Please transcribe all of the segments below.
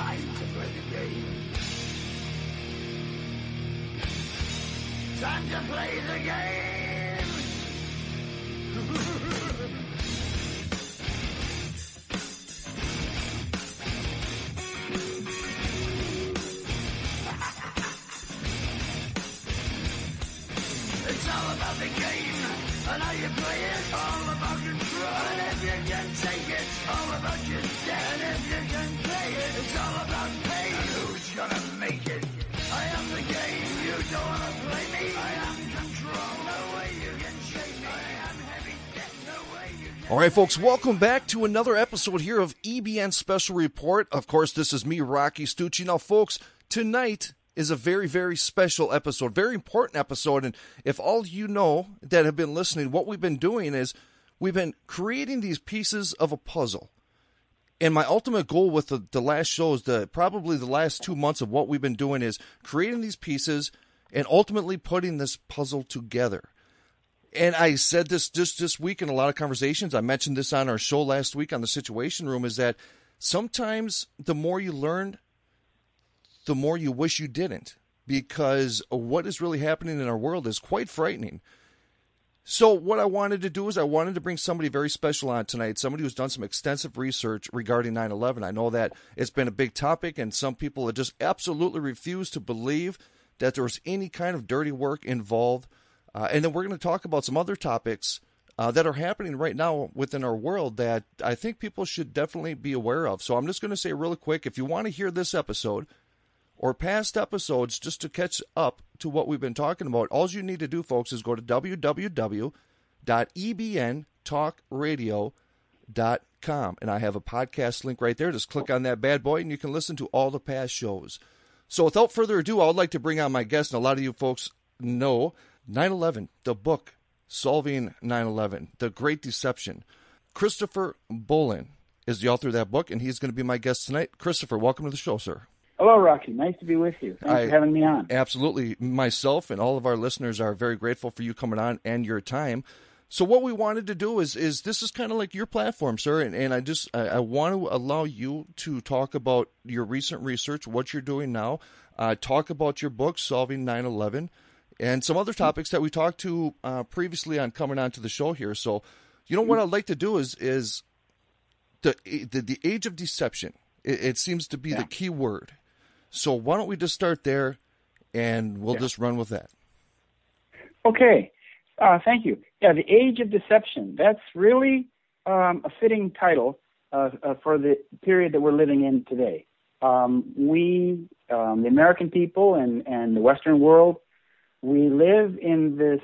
time to play the game. Time to play the game. It's all about the game and how you play it. All about control, and if you can take it, all about your debt. And if you can play it, it's all about pain. And who's gonna make it? I am the game. You don't wanna play me. I am control. No way you can shake me. I am heavy debt. No way you can. All right, folks, welcome back to another episode here of EBN Special Report. Of course, this is me, Rocky Stucci. Now, folks, tonight is a very, very special episode, very important episode. And if all you know that have been listening, what we've been doing is we've been creating these pieces of a puzzle. And my ultimate goal with the last shows, probably the last 2 months of what we've been doing is creating these pieces and ultimately putting this puzzle together. And I said this just this week in a lot of conversations. I mentioned this on our show last week on the Situation Room, is that sometimes the more you learn, the more you wish you didn't, because what is really happening in our world is quite frightening. So what I wanted to do is I wanted to bring somebody very special on tonight, somebody who's done some extensive research regarding 9/11. I know that it's been a big topic, and some people have just absolutely refused to believe that there was any kind of dirty work involved. And then we're going to talk about some other topics that are happening right now within our world that I think people should definitely be aware of. So I'm just going to say really quick, if you want to hear this episode or past episodes just to catch up to what we've been talking about, all you need to do, folks, is go to www.ebntalkradio.com. And I have a podcast link right there. Just click on that bad boy, and you can listen to all the past shows. So without further ado, I would like to bring on my guest, and a lot of you folks know 9/11, the book, Solving 9/11, The Great Deception. Christopher Bolin is the author of that book, and he's going to be my guest tonight. Christopher, welcome to the show, sir. Hello, Rocky. Nice to be with you. Thanks for having me on. Absolutely. Myself and all of our listeners are very grateful for you coming on and your time. So what we wanted to do is this is kind of like your platform, sir, and I want to allow you to talk about your recent research, what you're doing now, talk about your book, Solving 9/11, and some other topics that we talked to previously on coming on to the show here. So, you know what I'd like to do is the age of deception. It seems to be the key word. So why don't we just start there, and we'll just run with that. Okay. Thank you. Yeah, the age of deception. That's really a fitting title for the period that we're living in today. The American people and the Western world, we live in this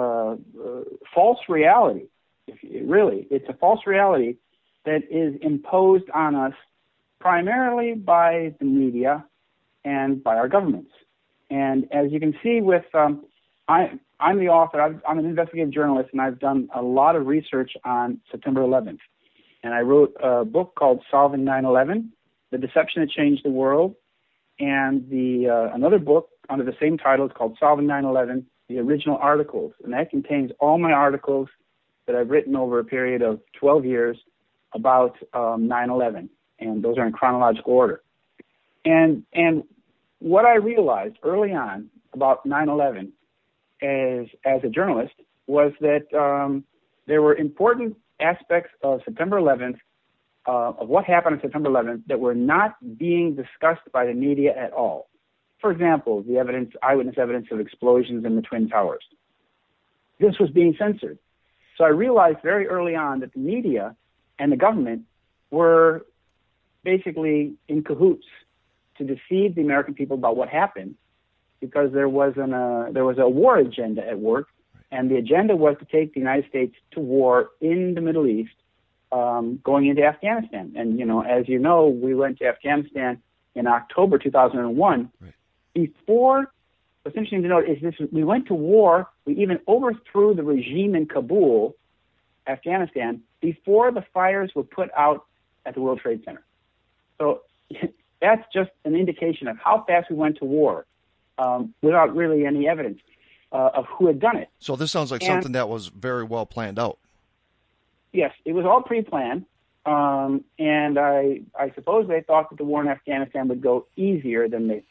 false reality. It's a false reality that is imposed on us primarily by the media and by our governments. And as you can see with, I'm the author, I'm an investigative journalist, and I've done a lot of research on September 11th. And I wrote a book called Solving 9/11, The Deception That Changed the World, and another book under the same title is called Solving 9/11, The Original Articles. And that contains all my articles that I've written over a period of 12 years about 9/11. And those are in chronological order. And what I realized early on about 9/11 as a journalist was that there were important aspects of September 11th, of what happened on September 11th, that were not being discussed by the media at all. For example, the eyewitness evidence of explosions in the Twin Towers. This was being censored. So I realized very early on that the media and the government were basically in cahoots to deceive the American people about what happened, because there was a war agenda at work, and the agenda was to take the United States to war in the Middle East, going into Afghanistan. And as you know, we went to Afghanistan in October 2001. Right. Before, what's interesting to note is we went to war. We even overthrew the regime in Kabul, Afghanistan, before the fires were put out at the World Trade Center. So that's just an indication of how fast we went to war without really any evidence of who had done it. So this sounds like something that was very well planned out. Yes, it was all pre-planned. And I suppose they thought that the war in Afghanistan would go easier than it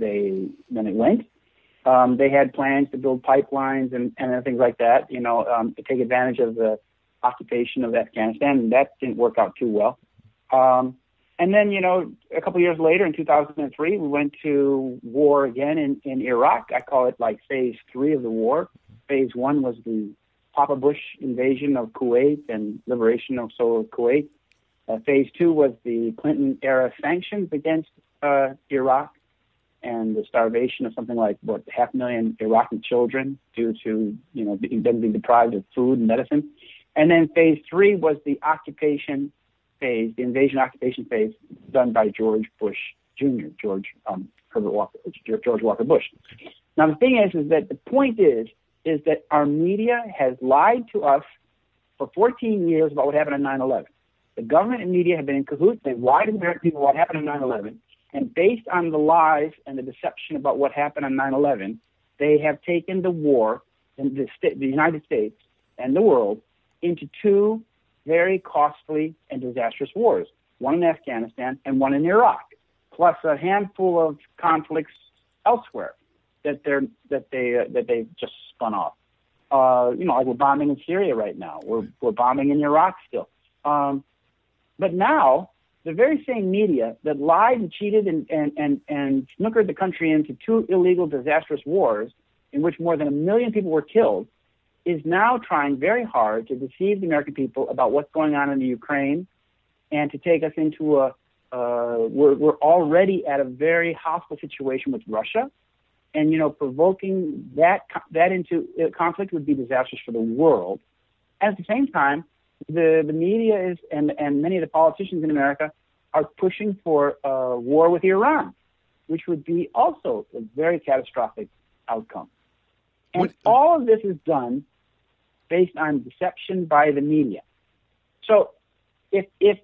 went. They had plans to build pipelines and things like that, to take advantage of the occupation of Afghanistan, and that didn't work out too well. And then, a couple of years later, in 2003, we went to war again in Iraq. I call it like phase 3 of the war. Phase 1 was the Papa Bush invasion of Kuwait and liberation of Kuwait. Phase 2 was the Clinton-era sanctions against Iraq and the starvation of something like, 500,000 Iraqi children due to, being deprived of food and medicine. And then phase 3 was the occupation phase, the invasion occupation phase, done by George Bush Jr., George Walker Bush. Now, the thing is that the point is that our media has lied to us for 14 years about what happened on 9/11. The government and media have been in cahoots. They've lied to the American people what happened on 9/11. And based on the lies and the deception about what happened on 9/11, they have taken the war in the United States and the world into two very costly and disastrous wars, one in Afghanistan and one in Iraq, plus a handful of conflicts elsewhere that they just spun off. Like we're bombing in Syria right now. We're bombing in Iraq still. But now, the very same media that lied and cheated and snookered the country into two illegal, disastrous wars in which more than 1 million people were killed is now trying very hard to deceive the American people about what's going on in the Ukraine and to take us into we're already at a very hostile situation with Russia. And, provoking that into conflict would be disastrous for the world. And at the same time, the media and many of the politicians in America are pushing for a war with Iran, which would be also a very catastrophic outcome. And all of this is done based on deception by the media. So if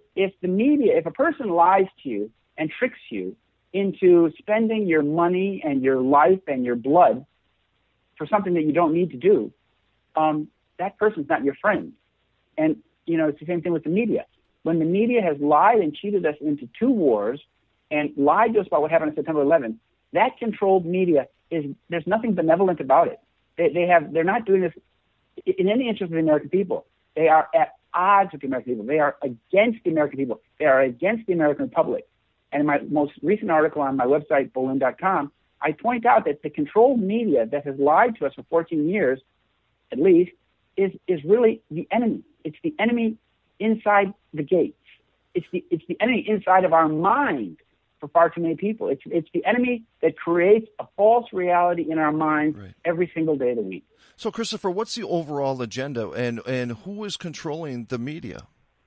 a person lies to you and tricks you into spending your money and your life and your blood for something that you don't need to do, that person's not your friend. And, it's the same thing with the media. When the media has lied and cheated us into two wars and lied to us about what happened on September 11th, that controlled media there's nothing benevolent about it. They're not doing this in any interest of the American people. They are at odds with the American people. They are against the American people. They are against the American public. And in my most recent article on my website, Bolin.com, I point out that the controlled media that has lied to us for 14 years, at least, is really the enemy. It's the enemy inside the gates. It's the enemy inside of our mind for far too many people. It's the enemy that creates a false reality in our minds every single day of the week. So, Christopher, what's the overall agenda, and who is controlling the media?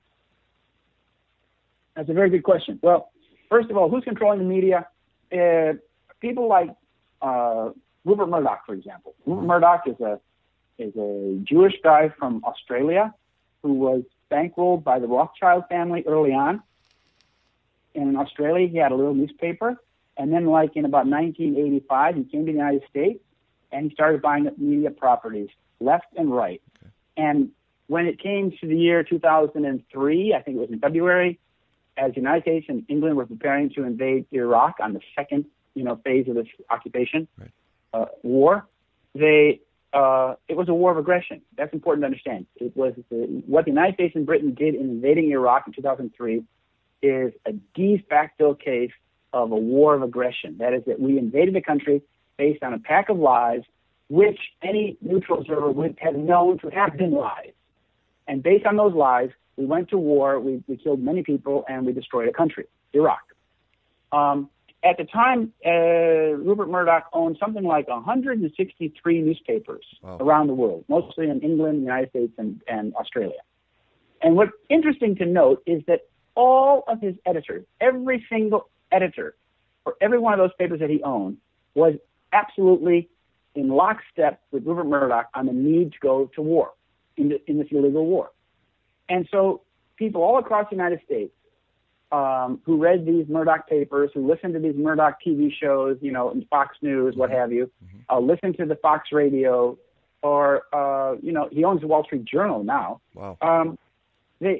That's a very good question. Well, first of all, who's controlling the media? People like Rupert Murdoch, for example. Rupert Murdoch is a Jewish guy from Australia who was bankrolled by the Rothschild family early on. And in Australia, he had a little newspaper. And then, in about 1985, he came to the United States and he started buying up media properties left and right. Okay. And when it came to the year 2003, I think it was in February, as the United States and England were preparing to invade Iraq on the second, phase of this occupation war, it was a war of aggression. That's important to understand. It was what the United States and Britain did in invading Iraq in 2003 is a de facto case of a war of aggression. That is that we invaded the country based on a pack of lies, which any neutral observer would have known to have been lies. And based on those lies, we went to war, we killed many people, and we destroyed a country, Iraq. At the time, Rupert Murdoch owned something like 163 newspapers around the world, mostly in England, the United States, and Australia. And what's interesting to note is that all of his editors, every single editor for every one of those papers that he owned, was absolutely in lockstep with Rupert Murdoch on the need to go to war, in this illegal war. And so people all across the United States who read these Murdoch papers, who listened to these Murdoch TV shows, in Fox News, what have you, listen to the Fox radio, or, he owns the Wall Street Journal now. Wow.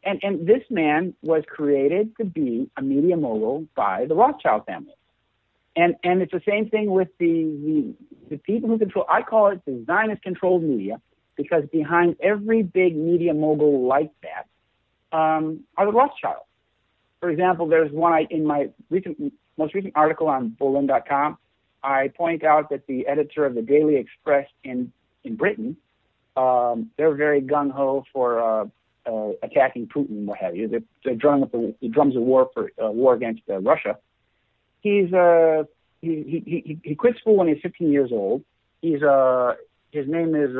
And this man was created to be a media mogul by the Rothschild family. And it's the same thing with the people who control, I call it the Zionist-controlled media, because behind every big media mogul like that are the Rothschilds. For example, there's one in my most recent article on Bolin.com. I point out that the editor of the Daily Express in Britain, they're very gung-ho for attacking Putin, what have you. They're drumming up the drums of war for war against Russia. He quit school when he was 15 years old. His name is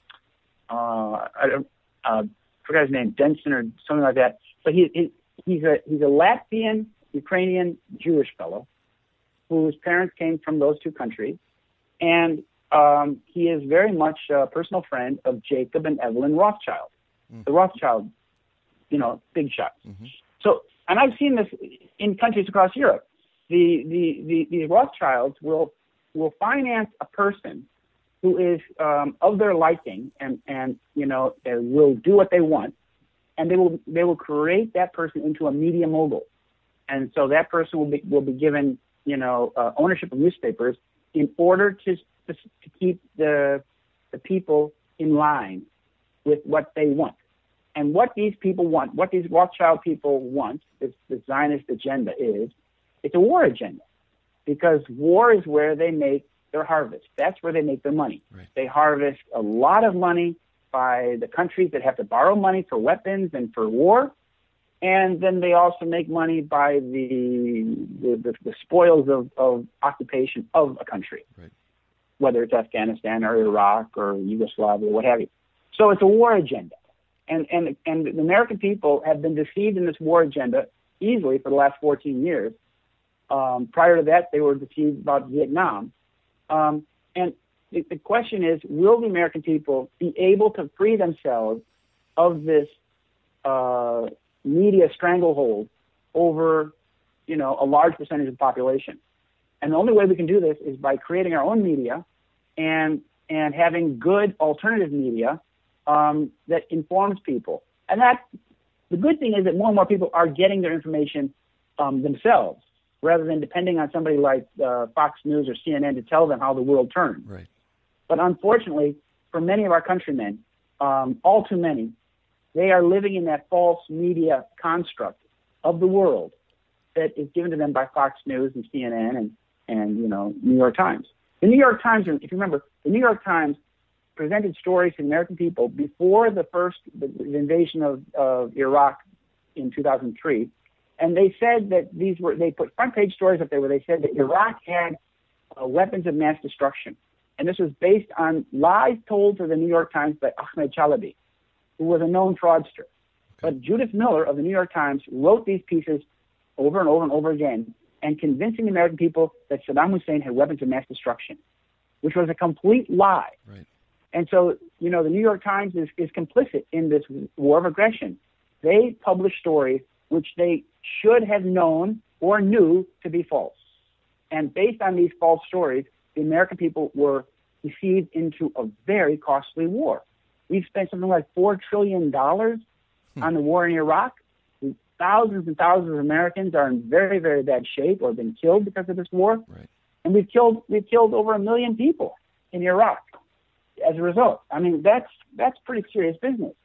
I forgot his name, Denson or something like that. But he's a Latvian, Ukrainian, Jewish fellow whose parents came from those two countries, and he is very much a personal friend of Jacob and Evelyn Rothschild, the Rothschild, big shots. Mm-hmm. So, and I've seen this in countries across Europe. These Rothschilds will finance a person who is of their liking and will do what they want, and they will create that person into a media mogul, and so that person will be given ownership of newspapers in order to keep the people in line with what they want. And what these people want, what these Rothschild people want, the Zionist agenda it's a war agenda, because war is where they make their harvest. That's where they make their money. Right. They harvest a lot of money by the countries that have to borrow money for weapons and for war, and then they also make money by the spoils of occupation of a country, right, whether it's Afghanistan or Iraq or Yugoslavia, what have you. So it's a war agenda, and the American people have been deceived in this war agenda easily for the last 14 years. Prior to that, they were deceived about Vietnam. And the question is, will the American people be able to free themselves of this media stranglehold over, a large percentage of the population? And the only way we can do this is by creating our own media and having good alternative media that informs people. And the good thing is that more and more people are getting their information themselves, rather than depending on somebody like Fox News or CNN to tell them how the world turns. Right. But unfortunately, for many of our countrymen, all too many, they are living in that false media construct of the world that is given to them by Fox News and CNN and New York Times. The New York Times, if you remember, the New York Times presented stories to the American people before the invasion of Iraq in 2003. And they said that they put front page stories up there where they said that Iraq had weapons of mass destruction. And this was based on lies told to the New York Times by Ahmed Chalabi, who was a known fraudster. Okay. But Judith Miller of the New York Times wrote these pieces over and over and over again, and convincing the American people that Saddam Hussein had weapons of mass destruction, which was a complete lie. Right. And so, the New York Times is complicit in this war of aggression. They publish stories which they should have known or knew to be false. And based on these false stories, the American people were deceived into a very costly war. We've spent something like $4 trillion on the war in Iraq. Thousands and thousands of Americans are in very, very bad shape or have been killed because of this war. Right. And we've killed over 1 million people in Iraq as a result. I mean, that's pretty serious business.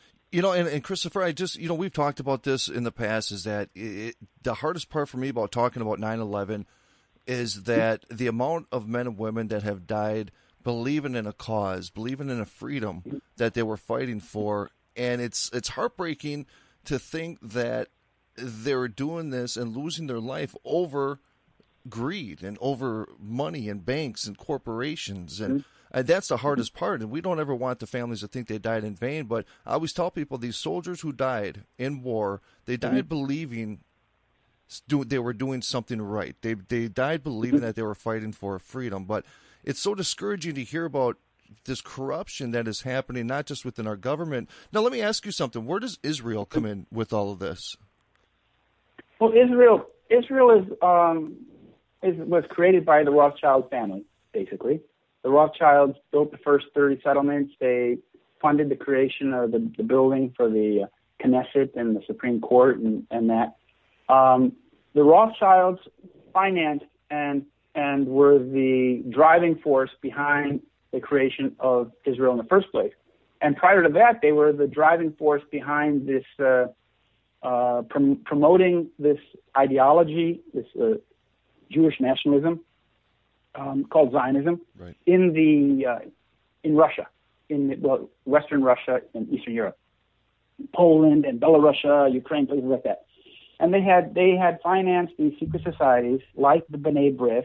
And Christopher, I just, we've talked about this in the past, is that the hardest part for me about talking about 9/11 is that the amount of men and women that have died believing in a cause, believing in a freedom that they were fighting for. And it's heartbreaking to think that they're doing this and losing their life over greed and over money and banks and corporations. And that's the hardest part. And we don't ever want the families to think they died in vain. But I always tell people, these soldiers who died in war, they died believing they were doing something right. They died believing that they were fighting for freedom. But it's so discouraging to hear about this corruption that is happening, not just within our government. Now, let me ask you something. Where does Israel come in with all of this? Well, Israel was created by the Rothschild family, basically. The Rothschilds built the first 30 settlements. They funded the creation of the building for the Knesset and the Supreme Court and that. The Rothschilds financed and were the driving force behind the creation of Israel in the first place. And prior to that, they were the driving force behind this promoting this ideology, this Jewish nationalism called Zionism, right, in Russia, Western Russia and Eastern Europe, Poland and Belarus, Ukraine, places like that. And they had financed these secret societies like the B'nai B'rith,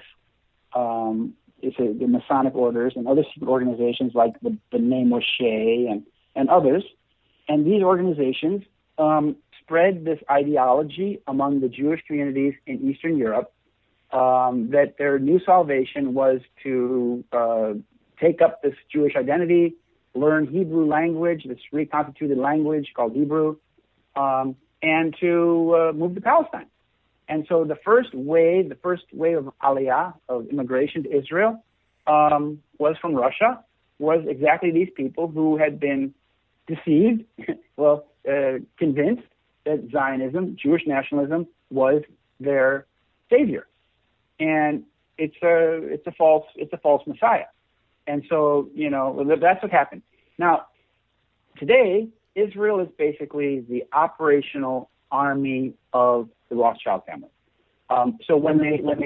the Masonic orders, and other secret organizations like the B'nai Moshe and others. And these organizations spread this ideology among the Jewish communities in Eastern Europe that their new salvation was to take up this Jewish identity, learn Hebrew language, this reconstituted language called Hebrew, and to move to Palestine. And so the first wave of Aliyah, of immigration to Israel, was from Russia, was exactly these people who had been deceived, convinced that Zionism, Jewish nationalism, was their savior. And it's a false Messiah. And so, that's what happened. Now, today, Israel is basically the operational army of the Rothschild family. So when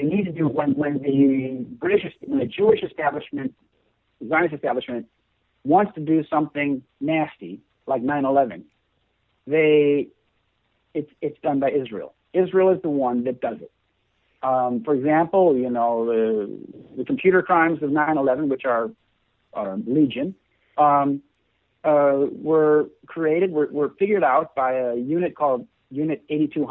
the Jewish establishment, Zionist establishment, wants to do something nasty like 9/11, it's done by Israel. Israel is the one that does it. For example, the computer crimes of 9/11, which are legion, were figured out by a unit called Unit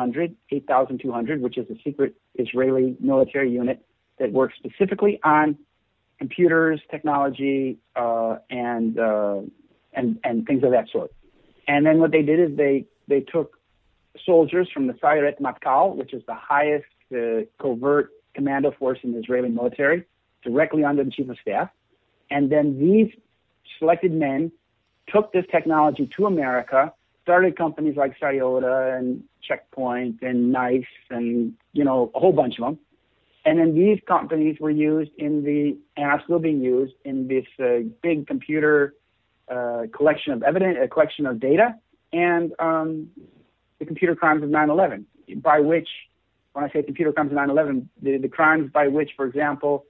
8200, which is a secret Israeli military unit that works specifically on computers, technology, and things of that sort. And then what they did is they took soldiers from the Sayeret Matkal, which is the highest covert commando force in the Israeli military, directly under the chief of staff. And then these selected men took this technology to America, started companies like Toyota and Checkpoint and NICE and, a whole bunch of them. And then these companies were used and are still being used in this big computer collection of evidence, a collection of data, and the computer crimes of 9/11, by which, when I say computer crimes of 9/11, the crimes by which, for example,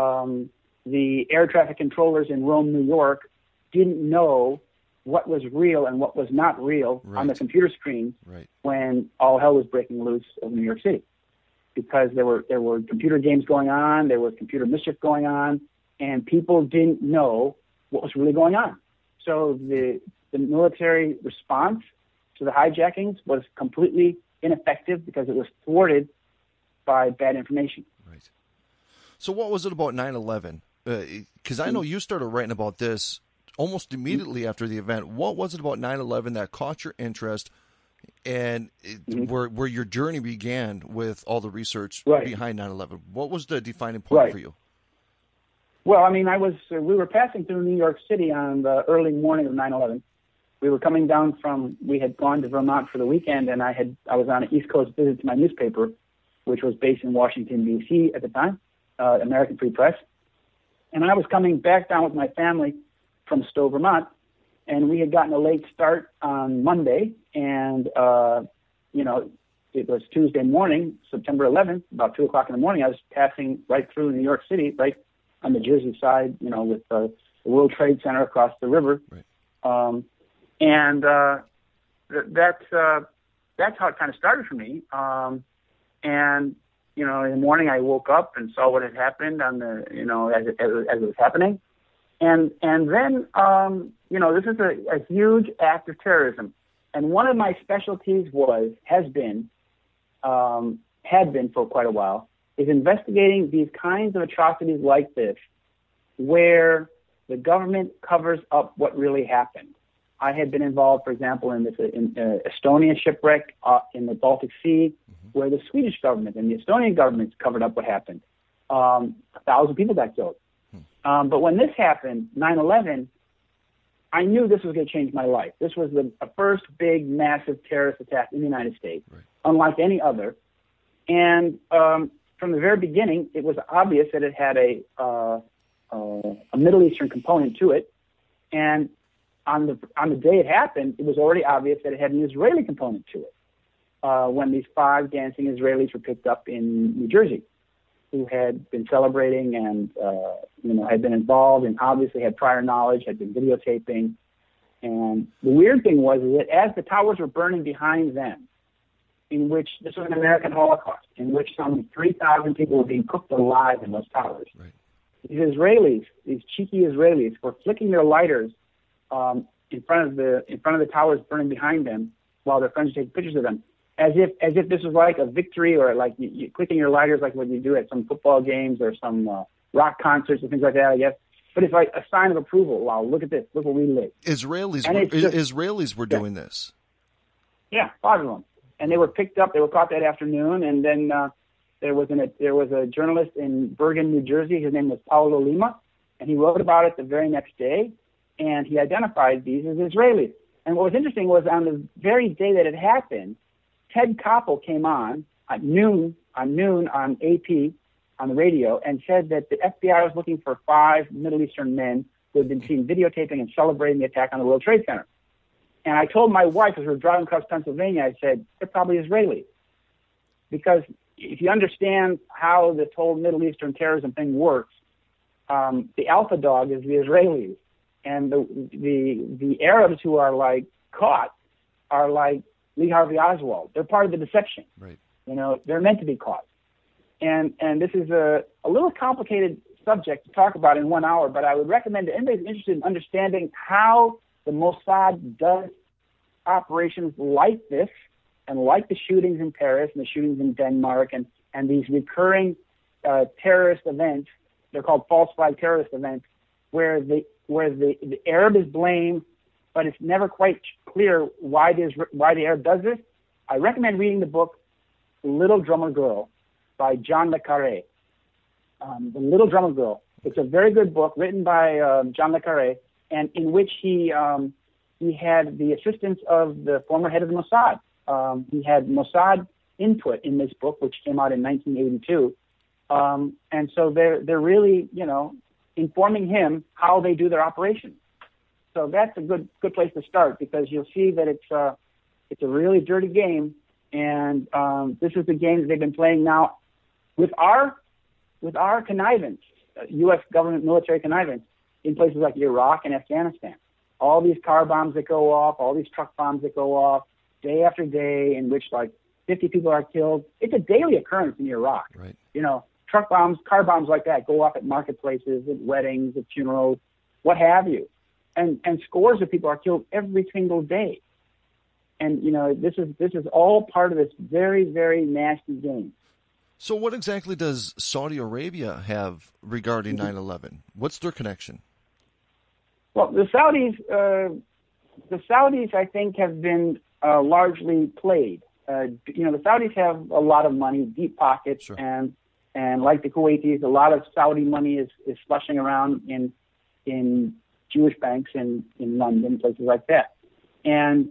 the air traffic controllers in Rome, New York, didn't know what was real and what was not real on the computer screen when all hell was breaking loose over New York City. Because there were computer games going on, there was computer mischief going on, and people didn't know what was really going on. So the military response to the hijackings was completely ineffective because it was thwarted by bad information. Right. So what was it about 9/11? Because I know you started writing about this almost immediately after the event. What was it about 9/11 that caught your interest and where your journey began with all the research behind 9/11? What was the defining point for you? Well, I mean, we were passing through New York City on the early morning of 9/11. We were coming down we had gone to Vermont for the weekend, and I was on an East Coast visit to my newspaper, which was based in Washington, D.C. at the time, American Free Press. And I was coming back down with my family from Stowe, Vermont, and we had gotten a late start on Monday, and, it was Tuesday morning, September 11th, about 2 o'clock in the morning. I was passing right through New York City, right on the Jersey side, with the World Trade Center across the river. Right. That's how it kind of started for me. In the morning I woke up and saw what had happened as it was happening. And then, this is a huge act of terrorism. And one of my specialties had been for quite a while, is investigating these kinds of atrocities like this, where the government covers up what really happened. I had been involved, for example, in Estonia shipwreck in the Baltic Sea, where the Swedish government and the Estonian governments covered up what happened. 1,000 people got killed. But when this happened, 9/11, I knew this was going to change my life. This was the first big, massive terrorist attack in the United States, unlike any other. And from the very beginning, it was obvious that it had a Middle Eastern component to it. And on the day it happened, it was already obvious that it had an Israeli component to it. When these 5 dancing Israelis were picked up in New Jersey, who had been celebrating and had been involved and obviously had prior knowledge, had been videotaping. And the weird thing was that as the towers were burning behind them, in which this was an American Holocaust, in which some 3,000 people were being cooked alive in those towers. Right. These Israelis, these cheeky Israelis, were flicking their lighters in front of the towers burning behind them while their friends were taking pictures of them, as if this was like a victory, or like you clicking your lighters like what you do at some football games or some rock concerts and things like that, I guess. But it's like a sign of approval. Wow, look at this. Look what we lit. Israelis were doing this. Yeah, 5 of them. And they were picked up. They were caught that afternoon. And then there was a journalist in Bergen, New Jersey. His name was Paulo Lima. And he wrote about it the very next day. And he identified these as Israelis. And what was interesting was on the very day that it happened, Ted Koppel came on at noon on AP on the radio and said that the FBI was looking for 5 Middle Eastern men who had been seen videotaping and celebrating the attack on the World Trade Center. And I told my wife as we were driving across Pennsylvania, I said, they're probably Israelis. Because if you understand how this whole Middle Eastern terrorism thing works, the alpha dog is the Israelis. And the Arabs who are like caught are like Lee Harvey Oswald. They're part of the deception. Right. They're meant to be caught. And this is a little complicated subject to talk about in 1 hour, but I would recommend to anybody who's interested in understanding how the Mossad does operations like this, and like the shootings in Paris and the shootings in Denmark and these recurring terrorist events. They're called false flag terrorist events, where the Arab is blamed, but it's never quite clear why the Arab does this. I recommend reading the book The Little Drummer Girl by John le Carré. The Little Drummer Girl. It's a very good book written by John le Carré, and in which he had the assistance of the former head of the Mossad. He had Mossad input in this book, which came out in 1982. And so they're really, informing him how they do their operations. So that's a good place to start, because you'll see that it's a really dirty game, and this is the game that they've been playing now with our connivance, U.S. government military connivance, in places like Iraq and Afghanistan. All these car bombs that go off, all these truck bombs that go off, day after day, in which like 50 people are killed. It's a daily occurrence in Iraq. Right. Truck bombs, car bombs like that go off at marketplaces, at weddings, at funerals, what have you. And scores of people are killed every single day. And, this is all part of this very, very nasty game. So what exactly does Saudi Arabia have regarding 9/11? What's their connection? Well, the Saudis, I think, have been largely played. The Saudis have a lot of money, deep pockets, sure. and like the Kuwaitis, a lot of Saudi money is slushing around in Jewish banks in London, places like that. And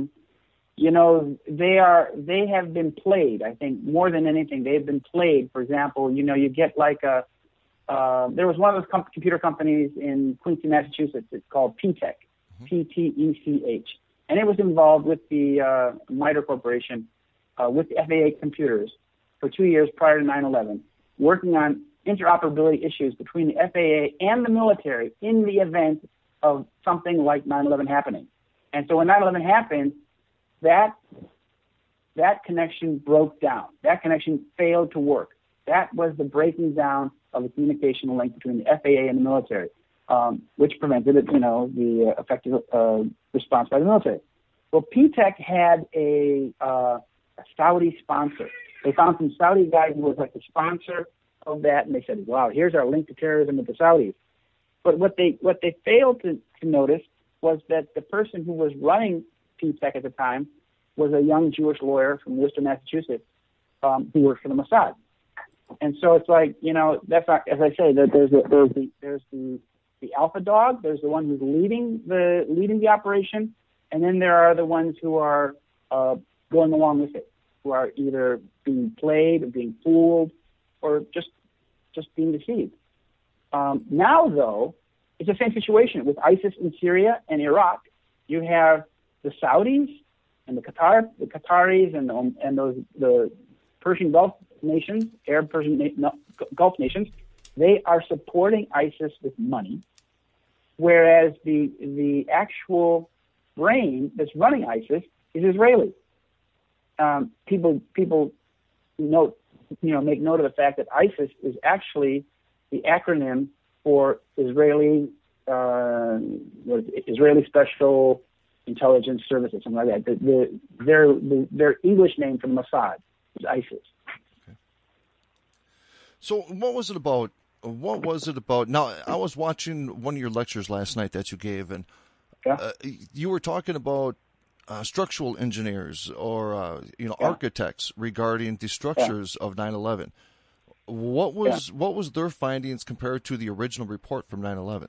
they have been played. I think more than anything, they've been played. For example, you get like there was one of those computer companies in Quincy, Massachusetts. It's called P-Tech, P-T-E-C-H. And it was involved with the MITRE Corporation, with the FAA computers for 2 years prior to 9/11, working on interoperability issues between the FAA and the military in the event of something like 9/11 happening. And so when 9/11 happened, that connection broke down. That connection failed to work. That was the breaking down of the communication link between the FAA and the military, which prevented the effective response by the military. Well, P-Tech had a Saudi sponsor. They found some Saudi guy who was like the sponsor of that, and they said, "Wow, here's our link to terrorism with the Saudis." But what they failed to notice was that the person who was running P-Tech at the time was a young Jewish lawyer from Worcester, Massachusetts, who worked for the Mossad. And so it's like, that's not, as I say, that there's the the alpha dog. There's the one who's leading the operation, and then there are the ones who are going along with it, who are either being played or being fooled or just being deceived. Now, though, it's the same situation with ISIS in Syria and Iraq. You have the Saudis and the Qataris and the Persian Gulf nations, Arab Persian Gulf nations. They are supporting ISIS with money, whereas the actual brain that's running ISIS is Israeli. People make note of the fact that ISIS is actually the acronym for Israeli Special Intelligence Services, something like that. Their English name for Mossad is ISIS. Okay. So what was it about? Now, I was watching one of your lectures last night that you gave, and you were talking about structural engineers or architects regarding the structures of 9/11. What was their findings compared to the original report from 9/11?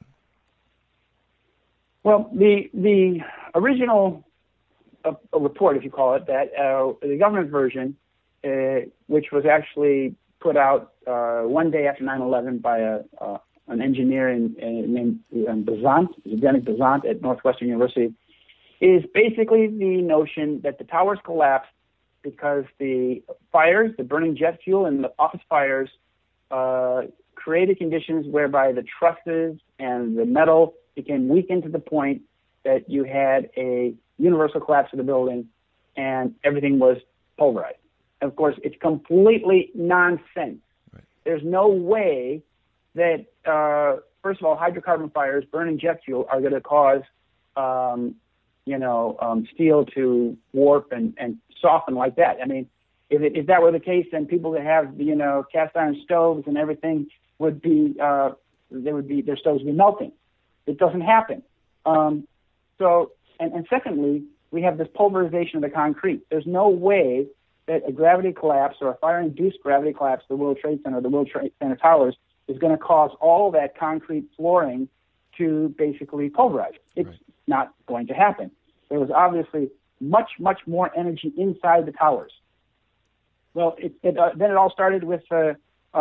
Well, the original report, if you call it that, the government version, which was actually put out one day after 9/11 by an engineer named Bazant, Zdenek Bazant at Northwestern University, is basically the notion that the towers collapsed because the fires, the burning jet fuel and the office fires, created conditions whereby the trusses and the metal became weakened to the point that you had a universal collapse of the building and everything was pulverized. And of course, it's completely nonsense. Right. There's no way that, first of all, hydrocarbon fires, burning jet fuel, are going to cause steel to warp and soften like that. I mean, if that were the case, then people that have cast iron stoves and everything would be their stoves would be melting. It doesn't happen. And secondly, we have this pulverization of the concrete. There's no way that a gravity collapse or a fire-induced gravity collapse of the World Trade Center, the World Trade Center towers, is going to cause all that concrete flooring to basically pulverize. It's not going to happen. There was obviously much, much more energy inside the towers. Well, then it all started with, I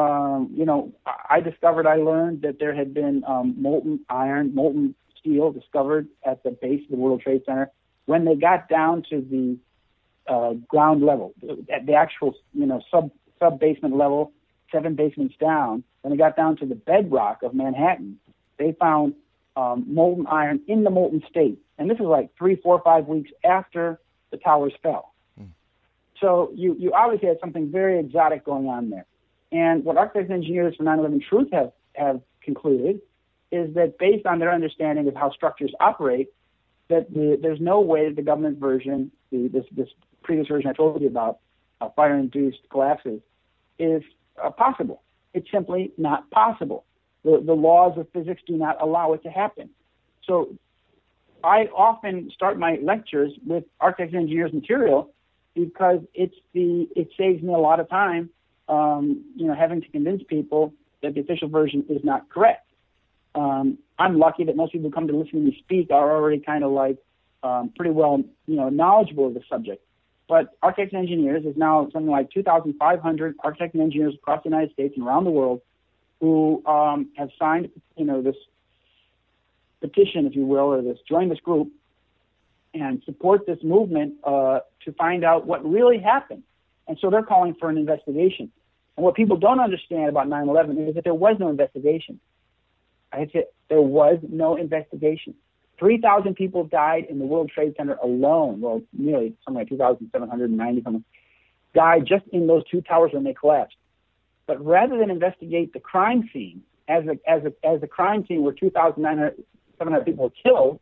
learned that there had been molten steel discovered at the base of the World Trade Center. When they got down to the ground level, at the actual, sub-basement level, 7 basements down, when they got down to the bedrock of Manhattan, they found molten iron in the molten state. And this was like 3, 4, 5 weeks after the towers fell. So you obviously had something very exotic going on there. And what architects and engineers from 9/11 Truth have concluded is that based on their understanding of how structures operate, that there's no way that the government version, this previous version I told you about, fire-induced collapses, is possible. It's simply not possible. The laws of physics do not allow it to happen. So I often start my lectures with architects and engineers material because it saves me a lot of time, having to convince people that the official version is not correct. I'm lucky that most people who come to listen to me speak are already kind of like pretty well, knowledgeable of the subject. But architects and engineers is now something like 2,500 architects and engineers across the United States and around the world who have signed, this petition, if you will, or join this group and support this movement to find out what really happened. And so they're calling for an investigation. And what people don't understand about 9/11 is that there was no investigation. I said there was no investigation. 3,000 people died in the World Trade Center alone. Well, nearly something like 2,790 something died just in those 2 towers when they collapsed. But rather than investigate the crime scene as a crime scene where 2,700 people were killed,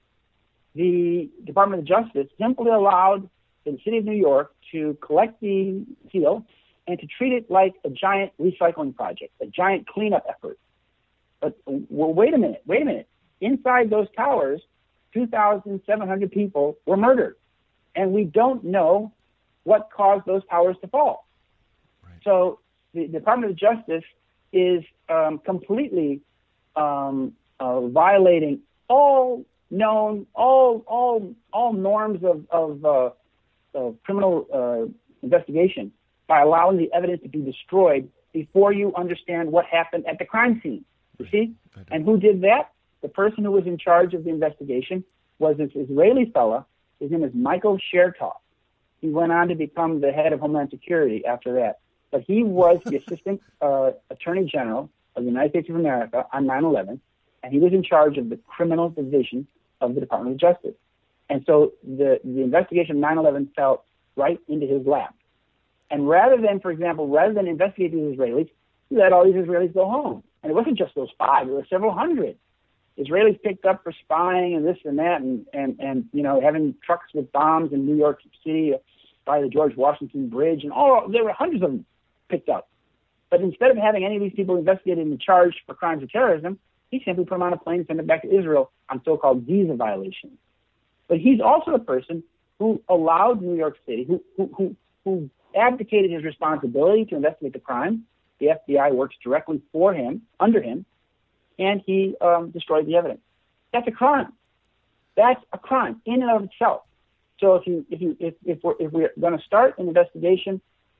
the Department of Justice simply allowed the city of New York to collect the steel and to treat it like a giant recycling project, a giant cleanup effort. But wait a minute. Inside those towers, 2,700 people were murdered, and we don't know what caused those towers to fall. Right. So the Department of Justice is completely violating all known, all norms of criminal investigation by allowing the evidence to be destroyed before you understand what happened at the crime scene. You see? And who did that? The person who was in charge of the investigation was this Israeli fella. His name is Michael Chertoff. He went on to become the head of Homeland Security after that. But he was the assistant attorney general of the United States of America on 9/11, and he was in charge of the criminal division of the Department of Justice. And so the investigation of 9/11 fell right into his lap. And rather than investigate these Israelis, he let all these Israelis go home. And it wasn't just those 5, there were several hundred Israelis picked up for spying and this and that, and having trucks with bombs in New York City by the George Washington Bridge, and there were hundreds of them picked up. But instead of having any of these people investigated and charged for crimes of terrorism, he simply put them on a plane and sent them back to Israel on so-called visa violations. But he's also the person who allowed New York City, who abdicated his responsibility to investigate the crime. The FBI works directly for him, under him, and he destroyed the evidence. That's a crime. That's a crime in and of itself. So if we're going to start an investigation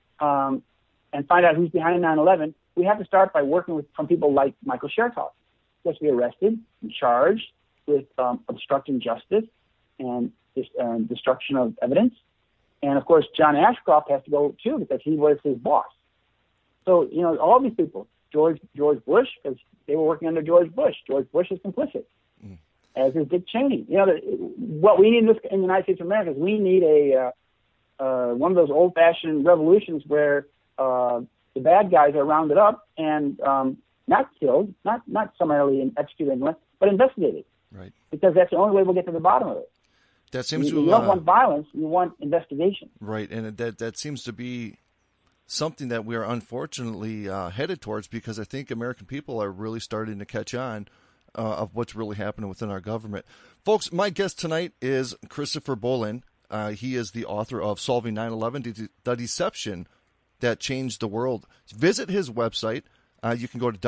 and find out who's behind 9/11, we have to start by working from people like Michael Chertoff. He has to be arrested and charged with obstructing justice and destruction of evidence. And, of course, John Ashcroft has to go, too, because he was his boss. So, all these people, George Bush, because they were working under George Bush. George Bush is complicit, as is Dick Cheney. What we need in the United States of America is we need one of those old-fashioned revolutions where the bad guys are rounded up and not killed, not summarily executed, but investigated. Right. Because that's the only way we'll get to the bottom of it. That seems you don't want violence, you want investigation. Right, and that seems to be something that we are unfortunately headed towards, because I think American people are really starting to catch on of what's really happening within our government. Folks, my guest tonight is Christopher Bolin. He is the author of Solving 9/11, The Deception That Changed the World. Visit his website. You can go to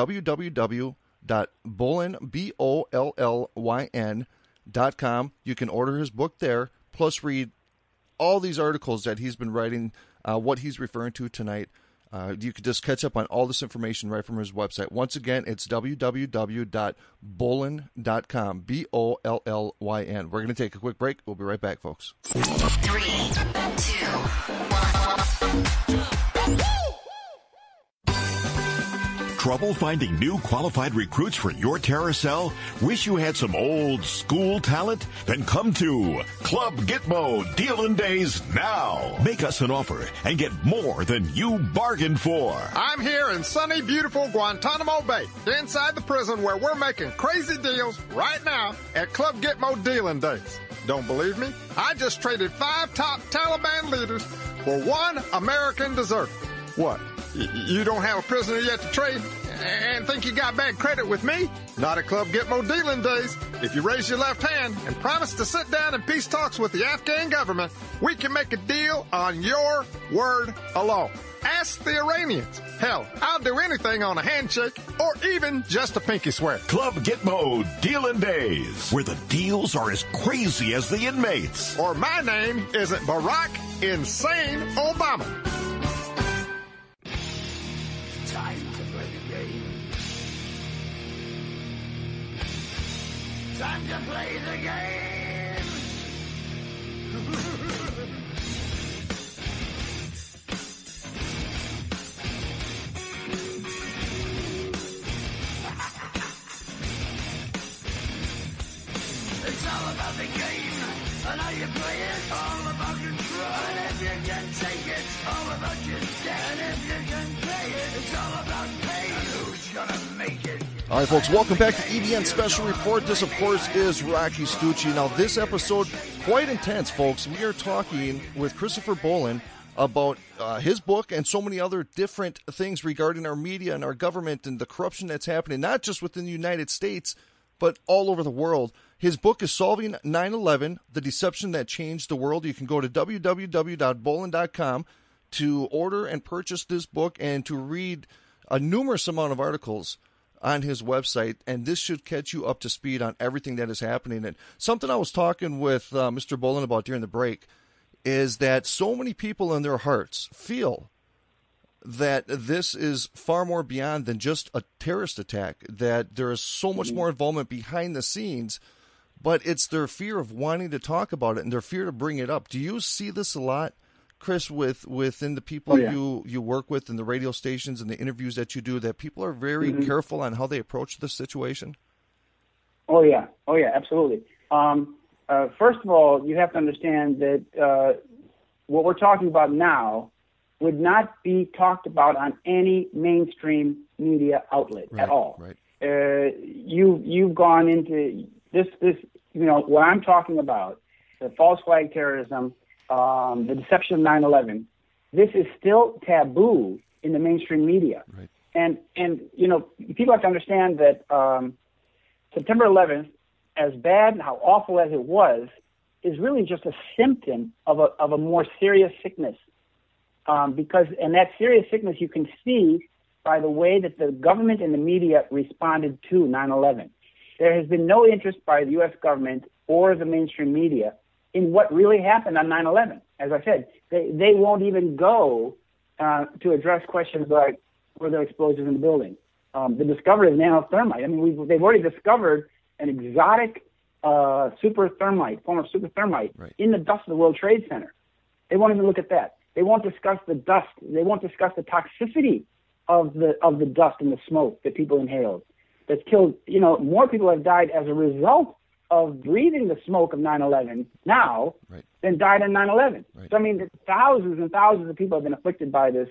www.bollyn.com. You can order his book there, plus read all these articles that he's been writing, what he's referring to tonight. You could just catch up on all this information right from his website. Once again, it's www.bollyn.com, Bollyn. We're going to take a quick break. We'll be right back, folks. 3, 2, 1. Trouble finding new qualified recruits for your Terracell? Wish you had some old school talent? Then come to Club Gitmo Dealin' Days now. Make us an offer and get more than you bargained for. I'm here in sunny, beautiful Guantanamo Bay, inside the prison where we're making crazy deals right now at Club Gitmo Dealin' Days. Don't believe me? I just traded 5 top Taliban leaders for 1 American deserter. What? You don't have a prisoner yet to trade and think you got bad credit with me? Not at Club Gitmo Dealin' Days. If you raise your left hand and promise to sit down in peace talks with the Afghan government, we can make a deal on your word alone. Ask the Iranians. Hell, I'll do anything on a handshake or even just a pinky swear. Club Gitmo Dealin' Days, where the deals are as crazy as the inmates. Or my name isn't Barack Insane Obama. Time to play the game. Time to play the game. It's all about the game and how you play it. All about control. And if you can take it, all about your debt. And if you can pay it, it's all about pain. And who's gonna make it? All right, folks, welcome back to EBN Special Report. This, of course, is Rocky Stucci. Now, this episode, quite intense, folks. We are talking with Christopher Bolin about his book and so many other different things regarding our media and our government and the corruption that's happening, not just within the United States, but all over the world. His book is Solving 9/11, The Deception That Changed the World. You can go to www.bollyn.com to order and purchase this book and to read a numerous amount of articles on his website, and this should catch you up to speed on everything that is happening. And something I was talking with Mr. Bolin about during the break is that so many people in their hearts feel that this is far more beyond than just a terrorist attack, that there is so much more involvement behind the scenes, but it's their fear of wanting to talk about it and their fear to bring it up. Do you see this a lot, Chris, within the people you work with and the radio stations and the interviews that you do, that people are very careful on how they approach this situation? Oh yeah, absolutely. First of all, you have to understand that what we're talking about now would not be talked about on any mainstream media outlet at all. Right. You've gone into this, what I'm talking about, the false flag terrorism, the deception of 9/11, this is still taboo in the mainstream media. Right. And people have to understand that September 11th, as bad and how awful as it was, is really just a symptom of a more serious sickness. And that serious sickness you can see by the way that the government and the media responded to 9/11. There has been no interest by the U.S. government or the mainstream media in what really happened on 9/11. As I said, they won't even go to address questions like, were there explosives in the building? The discovery of nanothermite. I mean, they've already discovered an exotic super thermite, form of super thermite, in the dust of the World Trade Center. They won't even look at that. They won't discuss the dust. They won't discuss the toxicity of the dust and the smoke that people inhaled. That's killed, more people have died as a result of breathing the smoke of 9/11 now than died on 9/11. Right. So, I mean, thousands and thousands of people have been afflicted by this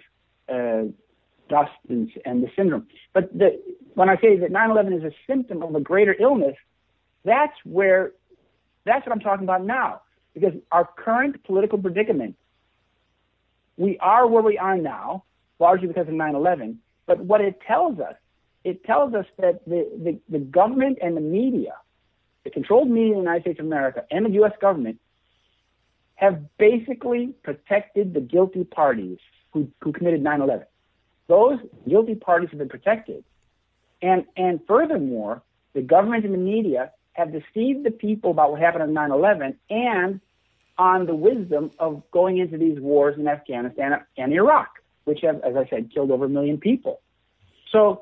dust and the syndrome. But when I say that 9/11 is a symptom of a greater illness, that's what I'm talking about now. Because our current political predicament, we are where we are now, largely because of 9/11. But what it tells us that the government and the media, the controlled media in the United States of America and the U.S. government, have basically protected the guilty parties who committed 9/11. Those guilty parties have been protected. And furthermore, the government and the media have deceived the people about what happened on 9/11 and on the wisdom of going into these wars in Afghanistan and Iraq, which have, as I said, killed over 1 million people. So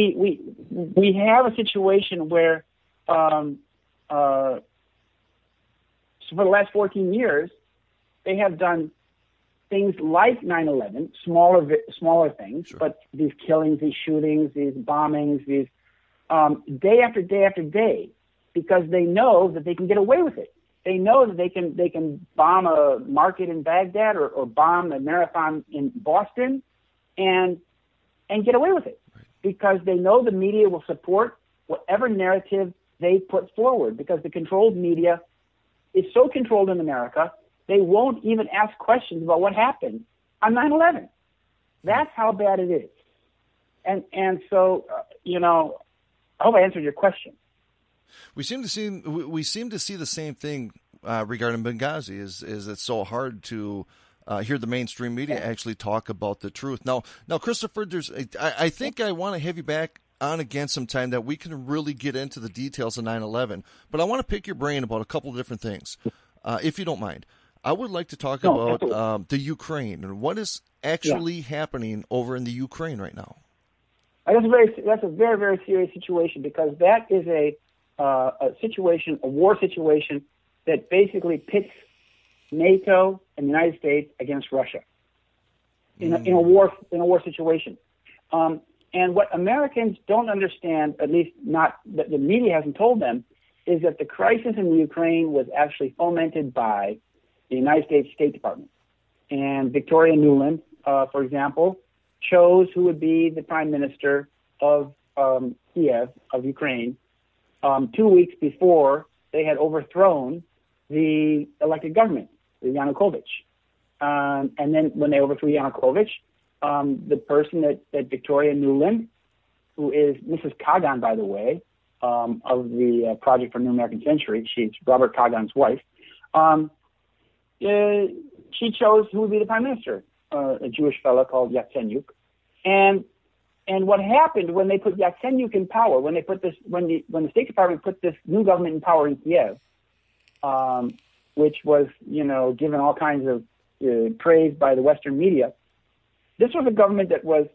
we have a situation where so for the last 14 years, they have done things like 9/11, smaller things, but these killings, these shootings, these bombings, these day after day after day, because they know that they can get away with it. They know that they can bomb a market in Baghdad or bomb a marathon in Boston and get away with it, because they know the media will support whatever narrative they put forward, because the controlled media is so controlled in America, they won't even ask questions about what happened on 9/11. That's how bad it is. And so, I hope I answered your question. We seem to see the same thing regarding Benghazi. Is it's so hard to hear the mainstream media actually talk about the truth. Now, Christopher, I think I want to have you back on again sometime that we can really get into the details of 9/11. But I want to pick your brain about a couple of different things, if you don't mind. I would like to talk about the Ukraine and what is actually happening over in the Ukraine right now. That's a very, very serious situation, because that is a war situation that basically pits NATO and the United States against Russia in a war situation. And what Americans don't understand, at least not that the media hasn't told them, is that the crisis in the Ukraine was actually fomented by the United States State Department. And Victoria Nuland, for example, chose who would be the prime minister of Kiev, of Ukraine, 2 weeks before they had overthrown the elected government, the Yanukovych. And then when they overthrew Yanukovych, the person that Victoria Nuland, who is Mrs. Kagan, by the way, of the Project for New American Century, she's Robert Kagan's wife, she chose who would be the prime minister, a Jewish fellow called Yatsenyuk. And And what happened when they put Yatsenyuk in power, when the State Department put this new government in power in Kiev, which was, given all kinds of praise by the Western media, this was a government that was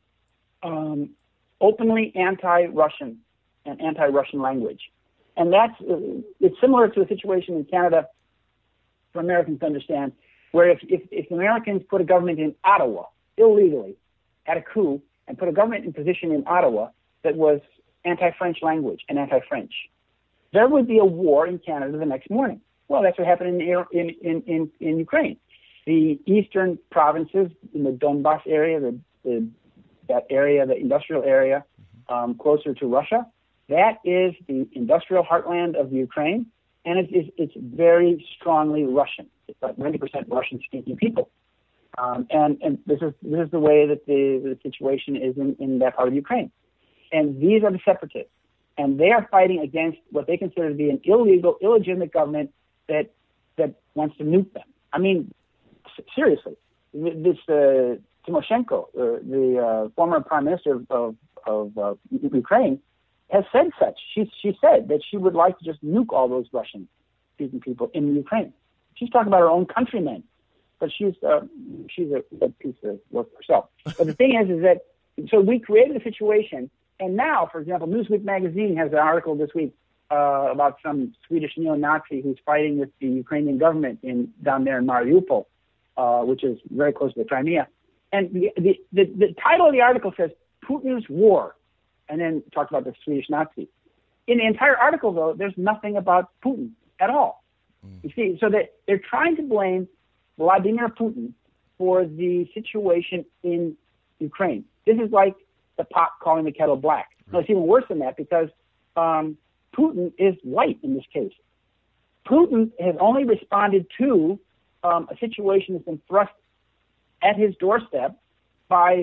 openly anti-Russian and anti-Russian language. And it's similar to a situation in Canada for Americans to understand, where if Americans put a government in Ottawa illegally, had a coup, and put a government in position in Ottawa that was anti-French language and anti-French, there would be a war in Canada the next morning. Well, that's what happened in Ukraine. The eastern provinces in the Donbass area, that area, the industrial area closer to Russia, that is the industrial heartland of the Ukraine, and it's very strongly Russian. It's like 90% Russian-speaking people. And this is the way that the situation is in that part of Ukraine. And these are the separatists. And they are fighting against what they consider to be an illegal, illegitimate government that wants to nuke them. I mean, seriously, this Tymoshenko, the former prime minister of Ukraine, has said such. She said that she would like to just nuke all those Russian-speaking people in Ukraine. She's talking about her own countrymen, but she's a piece of work herself. But the thing is that so we created a situation, and now, for example, Newsweek magazine has an article this week about some Swedish neo-Nazi who's fighting with the Ukrainian government down there in Mariupol, which is very close to the Crimea. And the title of the article says Putin's War, and then talks about the Swedish Nazi. In the entire article, though, there's nothing about Putin at all. You see, so that they're trying to blame Vladimir Putin for the situation in Ukraine. This is like the pot calling the kettle black. No, it's even worse than that, because Putin is white in this case. Putin has only responded to a situation that's been thrust at his doorstep by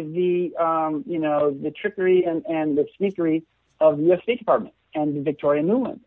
the trickery and the sneakery of the U.S. State Department and Victoria Nuland.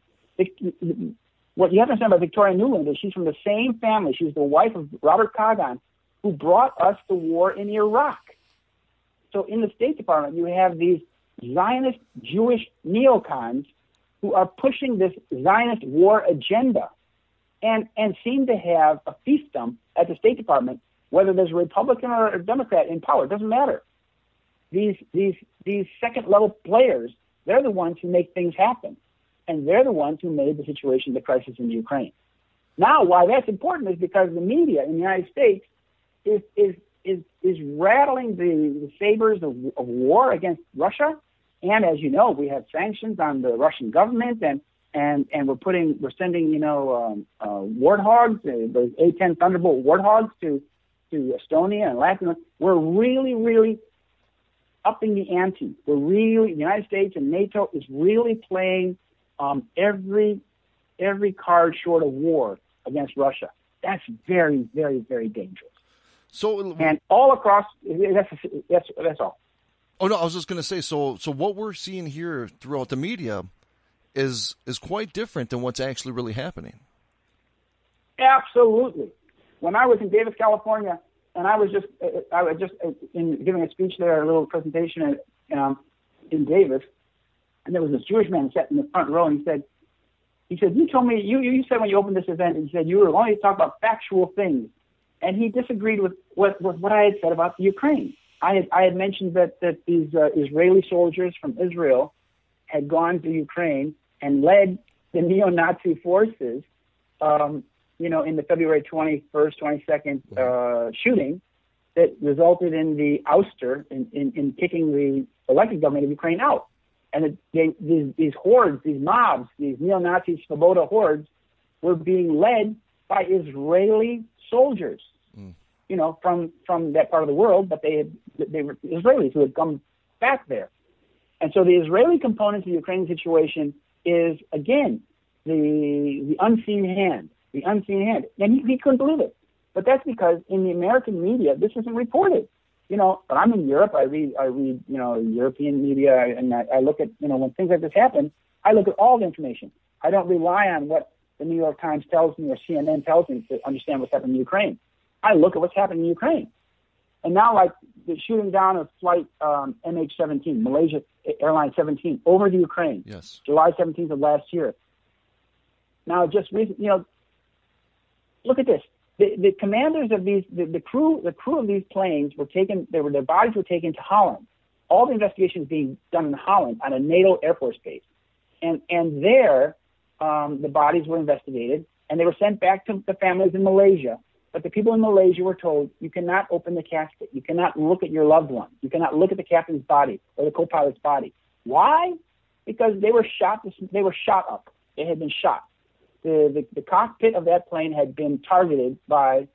What you have to understand about Victoria Nuland is she's from the same family. She's the wife of Robert Kagan, who brought us the war in Iraq. So in the State Department, you have these Zionist Jewish neocons who are pushing this Zionist war agenda and seem to have a fiefdom at the State Department, whether there's a Republican or a Democrat in power. It doesn't matter. These second-level players, they're the ones who make things happen. And they're the ones who made the situation, the crisis in Ukraine. Now, why that's important is because the media in the United States is rattling the sabers of war against Russia. And as you know, we have sanctions on the Russian government, and we're sending warthogs, those A-10 Thunderbolt warthogs to Estonia and Latvia. We're really, really upping the ante. The United States and NATO is really playing every card short of war against Russia. That's very, very, very dangerous. So, and all across, that's all. Oh no, I was just going to say. So what we're seeing here throughout the media is quite different than what's actually really happening. Absolutely. When I was in Davis, California, and I was just giving a speech there, a little presentation in Davis. And there was this Jewish man sat in the front row, and he said, you told me, you said when you opened this event, and you said you were only talking about factual things. And he disagreed with what I had said about the Ukraine. I had mentioned that these Israeli soldiers from Israel had gone to Ukraine and led the neo-Nazi forces, in the February 21st, 22nd shooting that resulted in the ouster, in kicking the elected government of Ukraine out. And these hordes, these mobs, these neo-Nazi Svoboda hordes were being led by Israeli soldiers, from that part of the world, but they were Israelis who had come back there. And so the Israeli component of the Ukrainian situation is, again, the unseen hand, And he couldn't believe it. But that's because in the American media, this isn't reported. But I'm in Europe. I read, European media, and I look at, when things like this happen, I look at all the information. I don't rely on what the New York Times tells me or CNN tells me to understand what's happening in Ukraine. I look at what's happening in Ukraine. And now, like, they're shooting down a flight MH17, Malaysia Airlines 17, over the Ukraine. Yes. July 17th of last year. Now, just recently, look at this. The commanders of these, the crew of these planes were taken. Their bodies were taken to Holland. All the investigations being done in Holland on a NATO Air Force base, and there the bodies were investigated, and they were sent back to the families in Malaysia. But the people in Malaysia were told, you cannot open the casket. You cannot look at your loved one. You cannot look at the captain's body or the co-pilot's body. Why? Because they were shot. They were shot up. They had been shot. The cockpit of that plane had been targeted by,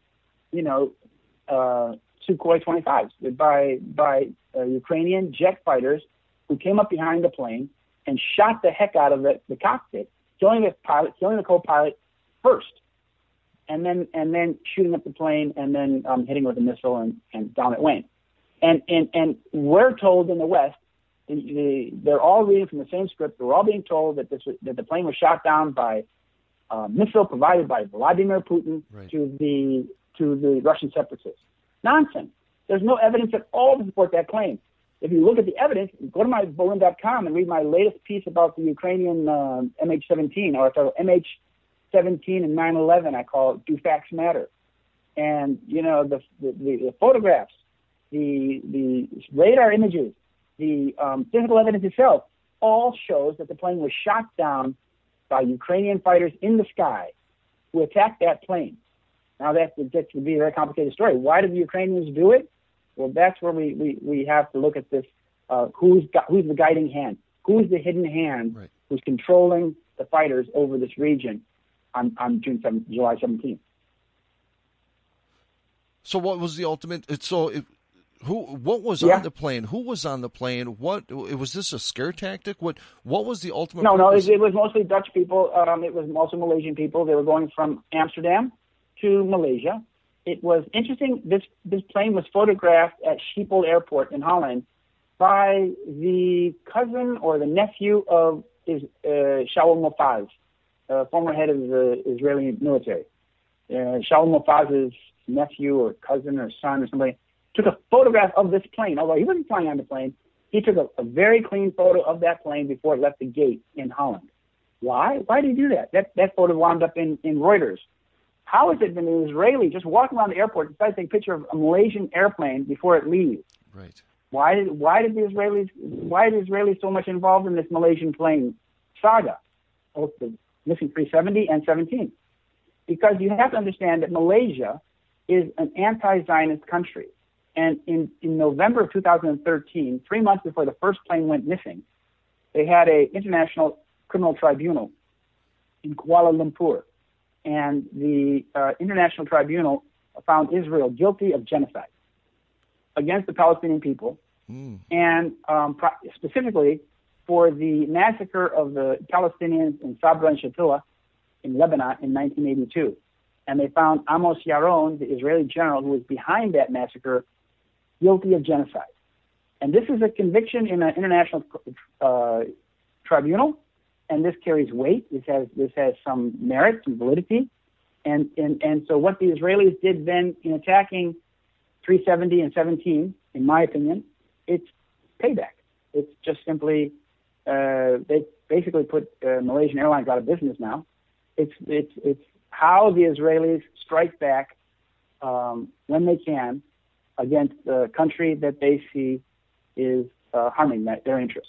Sukhoi 25s, by Ukrainian jet fighters who came up behind the plane and shot the heck out of the cockpit, killing the pilot, killing the co-pilot first. And then shooting up the plane, and then hitting with a missile, and down it went. And we're told in the West, they're all reading from the same script. They're all being told that that the plane was shot down by missile provided by Vladimir Putin to the Russian separatists. Nonsense. There's no evidence at all to support that claim. If you look at the evidence, go to my Bolin.com and read my latest piece about the Ukrainian MH17, or MH17 and 9/11, I call it Do Facts Matter. And, the photographs, the radar images, the physical evidence itself all shows that the plane was shot down by Ukrainian fighters in the sky who attacked that plane. Now, that gets to be a very complicated story. Why did the Ukrainians do it? Well, that's where we have to look at this. Who's the guiding hand? Who's the hidden hand who's controlling the fighters over this region on July 17th? So what was the ultimate? What was on the plane? Who was on the plane? What was this a scare tactic? What was the ultimate? No, it was mostly Dutch people. It was also Malaysian people. They were going from Amsterdam to Malaysia. It was interesting. This plane was photographed at Schiphol Airport in Holland by the cousin or the nephew of Shaul Mofaz, former head of the Israeli military. Shaul Mofaz's nephew or cousin or son or somebody took a photograph of this plane. Although he wasn't flying on the plane, he took a very clean photo of that plane before it left the gate in Holland. Why? Why did he do that? That photo wound up in Reuters. How is it that an Israeli just walking around the airport decides to take a picture of a Malaysian airplane before it leaves? Right. Why did the Israelis so much involved in this Malaysian plane saga, both the missing 370 and 17? Because you have to understand that Malaysia is an anti-Zionist country. And in November of 2013, 3 months before the first plane went missing, they had an international criminal tribunal in Kuala Lumpur. And the international tribunal found Israel guilty of genocide against the Palestinian people, and specifically for the massacre of the Palestinians in Sabra and Shatila in Lebanon in 1982. And they found Amos Yaron, the Israeli general who was behind that massacre, guilty of genocide. And this is a conviction in an international tribunal, and this carries weight. This has some merit, some validity. And so what the Israelis did then in attacking 370 and 17, in my opinion, it's payback. It's just simply they basically put Malaysian Airlines out of business now. It's how the Israelis strike back when they can against the country that they see is harming their interests.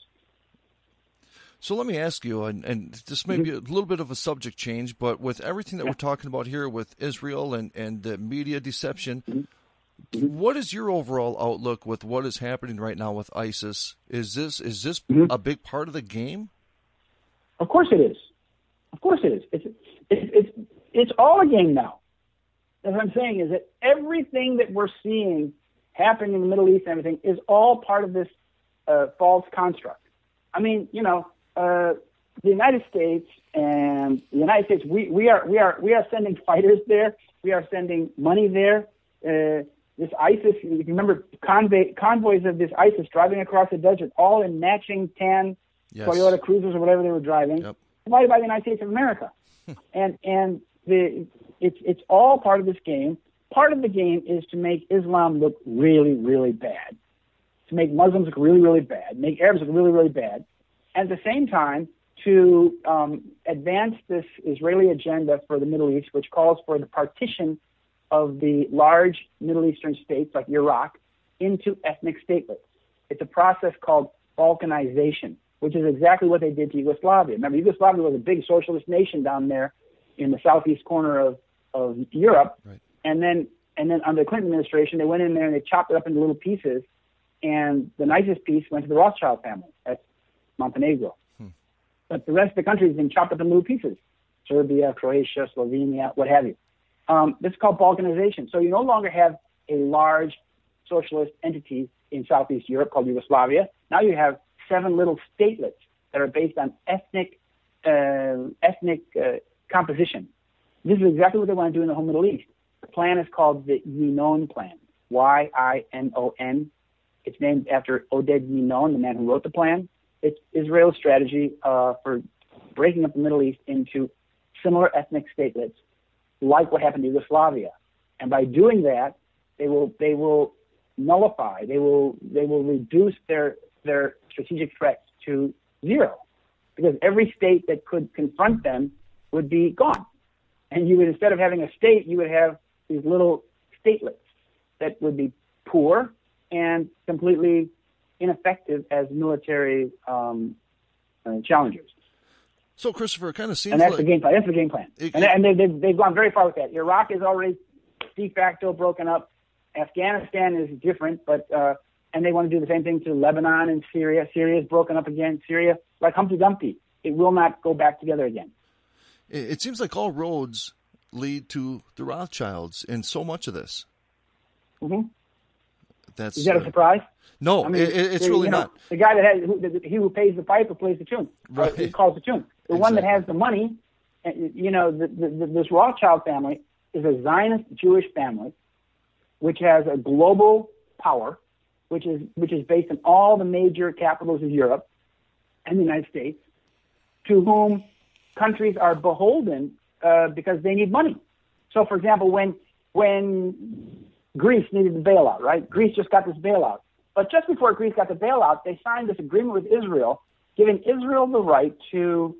So let me ask you, and this may be a little bit of a subject change, but with everything that we're talking about here with Israel and the media deception, what is your overall outlook with what is happening right now with ISIS? Is this a big part of the game? Of course it is. Of course it is. It's all a game now. That's what I'm saying is that everything that we're seeing happen in the Middle East and everything is all part of this false construct. I mean, the United States we are sending fighters there. We are sending money there. This ISIS, you remember convoys of this ISIS driving across the desert, all in matching tan Toyota Cruisers or whatever they were driving, provided by the United States of America. And it's all part of this game. part of the game is to make Islam look really, really bad, to make Muslims look really, really bad, make Arabs look really, really bad, and at the same time to advance this Israeli agenda for the Middle East, which calls for the partition of the large Middle Eastern states like Iraq into ethnic statelets. It's a process called Balkanization, which is exactly what they did to Yugoslavia. Remember, Yugoslavia was a big socialist nation down there in the southeast corner of Europe. Right. And then under the Clinton administration, they went in there and they chopped it up into little pieces. And the nicest piece went to the Rothschild family. That's Montenegro. But the rest of the country has been chopped up in little pieces. Serbia, Croatia, Slovenia, what have you. This is called Balkanization. So you no longer have a large socialist entity in Southeast Europe called Yugoslavia. Now you have 7 little statelets that are based on ethnic composition. This is exactly what they want to do in the whole Middle East. The plan is called the Yinon Plan, Y-I-N-O-N. It's named after Oded Yinon, the man who wrote the plan. It's Israel's strategy for breaking up the Middle East into similar ethnic statelets, like what happened to Yugoslavia. And by doing that, they will nullify, they will reduce their strategic threats to zero, because every state that could confront them would be gone. And you would, instead of having a state, you would have these little statelets that would be poor and completely ineffective as military challengers. So, Christopher, it kind of seems and that's like... the game plan. That's the game plan. And they've gone very far with that. Iraq is already de facto broken up. Afghanistan is different, but and they want to do the same thing to Lebanon and Syria. Syria is broken up again. Syria, like Humpty Dumpty, it will not go back together again. It seems like all roads lead to the Rothschilds in so much of this. Mm-hmm. Is that a surprise? No, I mean, it's really not. The guy that has he who pays the piper plays the tune. Right. He calls the tune. The one that has the money, this Rothschild family is a Zionist Jewish family, which has a global power, which is based in all the major capitals of Europe and the United States, to whom countries are beholden because they need money. So, for example, when Greece needed the bailout, right? Greece just got this bailout. But just before Greece got the bailout, they signed this agreement with Israel, giving Israel the right to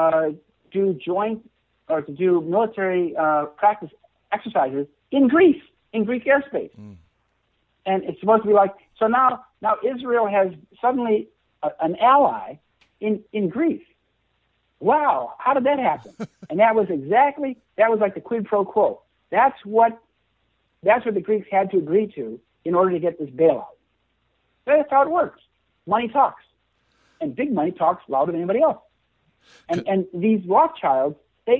do military practice exercises in Greek airspace. And it's supposed to be like, so now Israel has suddenly an ally in Greece. Wow, how did that happen? And that was like the quid pro quo. That's what the Greeks had to agree to in order to get this bailout. That's how it works. Money talks. And big money talks louder than anybody else. And these Rothschilds, they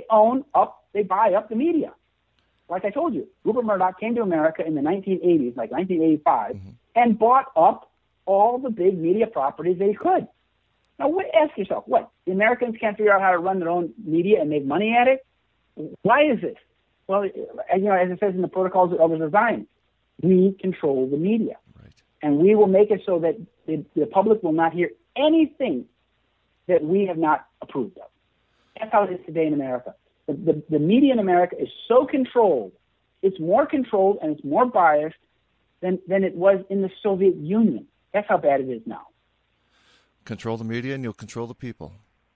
buy up the media. Like I told you, Rupert Murdoch came to America in the 1980s, like 1985, and bought up all the big media properties they could. Now, ask yourself, what? The Americans can't figure out how to run their own media and make money at it? Why is this? Well, as it says in the Protocols of Elders of Zion, we control the media. Right. And we will make it so that the public will not hear anything that we have not approved of. That's how it is today in America. The media in America is so controlled. It's more controlled and it's more biased than it was in the Soviet Union. That's how bad it is now. Control the media and you'll control the people.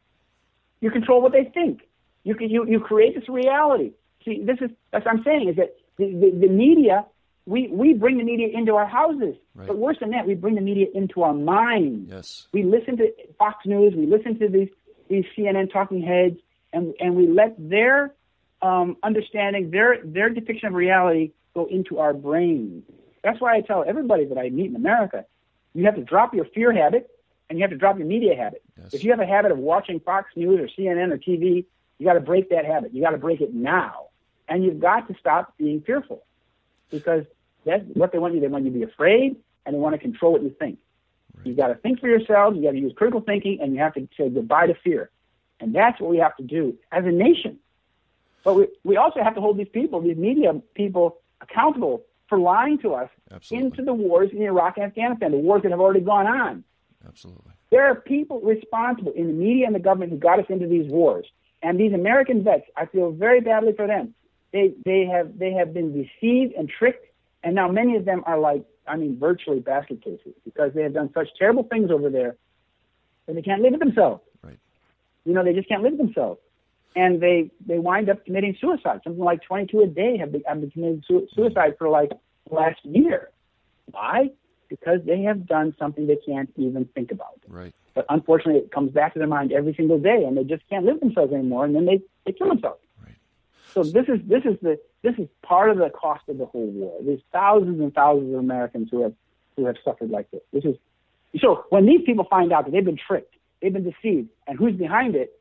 You control what they think. You create this reality. See, that's what I'm saying, is that the media, we bring the media into our houses. Right. But worse than that, we bring the media into our minds. Yes. We listen to Fox News, we listen to these CNN talking heads, and we let their understanding, their depiction of reality go into our brains. That's why I tell everybody that I meet in America, you have to drop your fear habit and you have to drop your media habit. Yes. If you have a habit of watching Fox News or CNN or TV, you got to break that habit. You got to break it now. And you've got to stop being fearful, because that's what they want you. They want you to be afraid, and they want to control what you think. Right. You got to think for yourselves. You got to use critical thinking, and you have to say goodbye to fear. And that's what we have to do as a nation. But we also have to hold these media people, accountable for lying to us. Absolutely. Into the wars in Iraq and Afghanistan, the wars that have already gone on. Absolutely. There are people responsible in the media and the government who got us into these wars. And these American vets, I feel very badly for them. They have been deceived and tricked, and now many of them are virtually basket cases because they have done such terrible things over there that they can't live with themselves. Right. They just can't live with themselves. And they wind up committing suicide. Something like 22 a day have been committing suicide for like last year. Why? Because they have done something they can't even think about. Right. But unfortunately, it comes back to their mind every single day, and they just can't live themselves anymore, and then they kill themselves. Right. So this is part of the cost of the whole war. There's thousands and thousands of Americans who have suffered like this. So when these people find out that they've been tricked, they've been deceived, and who's behind it,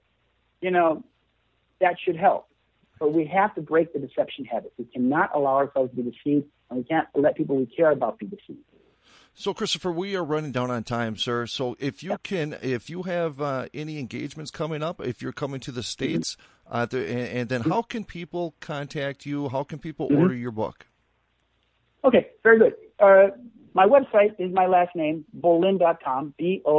that should help. But we have to break the deception habit. We cannot allow ourselves to be deceived, and we can't let people we care about be deceived. So, Christopher, we are running down on time, sir. So if you have any engagements coming up, if you're coming to the States, and then how can people contact you? How can people order your book? Okay, very good. My website is my last name, Bollyn.com,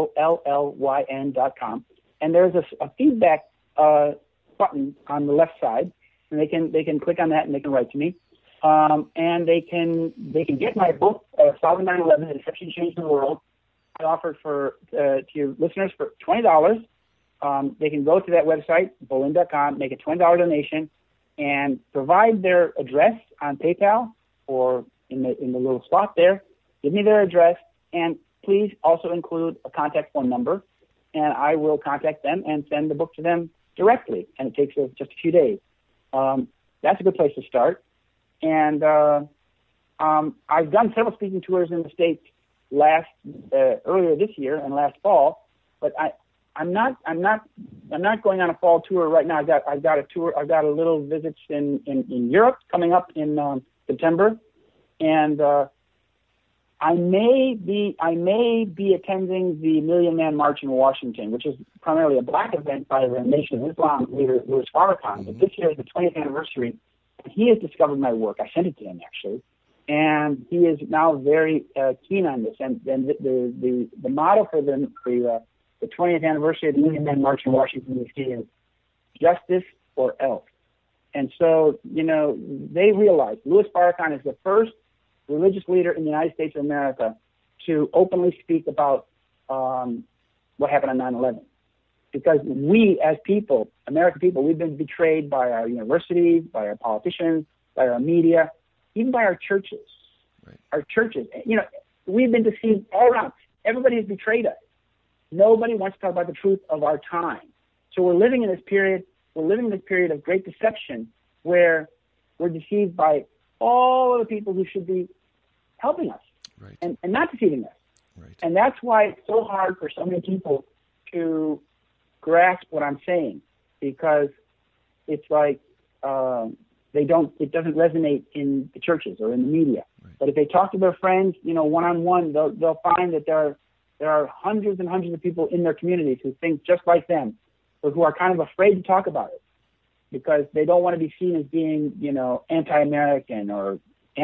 BOLLYN.com. And there's a feedback button on the left side, and they can click on that and they can write to me. And they can get my book, Solving 9/11: The Deception Changed the World. I offer to your listeners for $20. They can go to that website, Bollyn.com, make a $20 donation, and provide their address on PayPal or in the little slot there. Give me their address, and please also include a contact phone number, and I will contact them and send the book to them directly. And it takes just a few days. That's a good place to start. And I've done several speaking tours in the States earlier this year and last fall, but I'm not going on a fall tour right now. I've got a tour. I've got a little visits in Europe coming up in September, and I may be attending the Million Man March in Washington, which is primarily a black event by the Nation of Islam leader Louis Farrakhan. But this year is the 20th anniversary. He has discovered my work. I sent it to him, actually, and he is now very keen on this. And the motto for the 20th anniversary of the Million Man March in Washington, D.C. is justice or else. And so, they realize Louis Farrakhan is the first religious leader in the United States of America to openly speak about what happened on 9/11. Because we, as people, American people, we've been betrayed by our universities, by our politicians, by our media, even by our churches. Right. Our churches, we've been deceived all around. Everybody has betrayed us. Nobody wants to talk about the truth of our time. So we're living in this period. We're living in this period of great deception, where we're deceived by all of the people who should be helping us, right, and not deceiving us. Right. And that's why it's so hard for so many people to grasp what I'm saying, because it's like it doesn't resonate in the churches or in the media. Right. But if they talk to their friends, one-on-one, they'll find that there are hundreds and hundreds of people in their communities who think just like them, but who are kind of afraid to talk about it because they don't want to be seen as being, anti-American or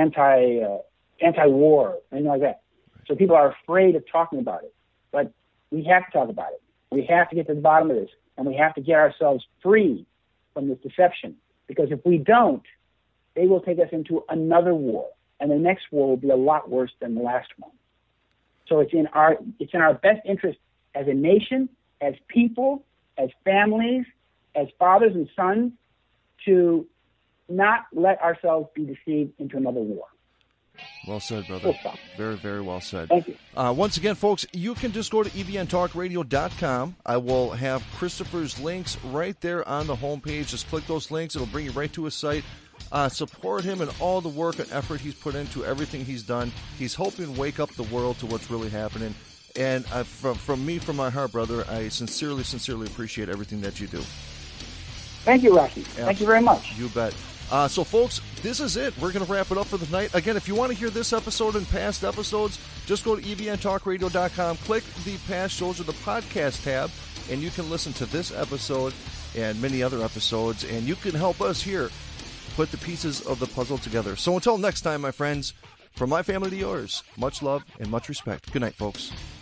anti-war, anything like that. Right. So people are afraid of talking about it. But we have to talk about it. We have to get to the bottom of this, and we have to get ourselves free from this deception. Because if we don't, they will take us into another war, and the next war will be a lot worse than the last one. So it's in our best interest as a nation, as people, as families, as fathers and sons, to not let ourselves be deceived into another war. Well said, brother. Very, very well said. Thank you. Once again, folks, you can just go to ebntalkradio.com. I will have Christopher's links right there on the homepage. Just click those links. It'll bring you right to his site. Support him in all the work and effort he's put into everything he's done. He's helping wake up the world to what's really happening. And from me, from my heart, brother, I sincerely, sincerely appreciate everything that you do. Thank you, Rocky. Thank you very much. You bet. So, folks, this is it. We're going to wrap it up for the night. Again, if you want to hear this episode and past episodes, just go to ebntalkradio.com, click the past shows or the podcast tab, and you can listen to this episode and many other episodes, and you can help us here put the pieces of the puzzle together. So until next time, my friends, from my family to yours, much love and much respect. Good night, folks.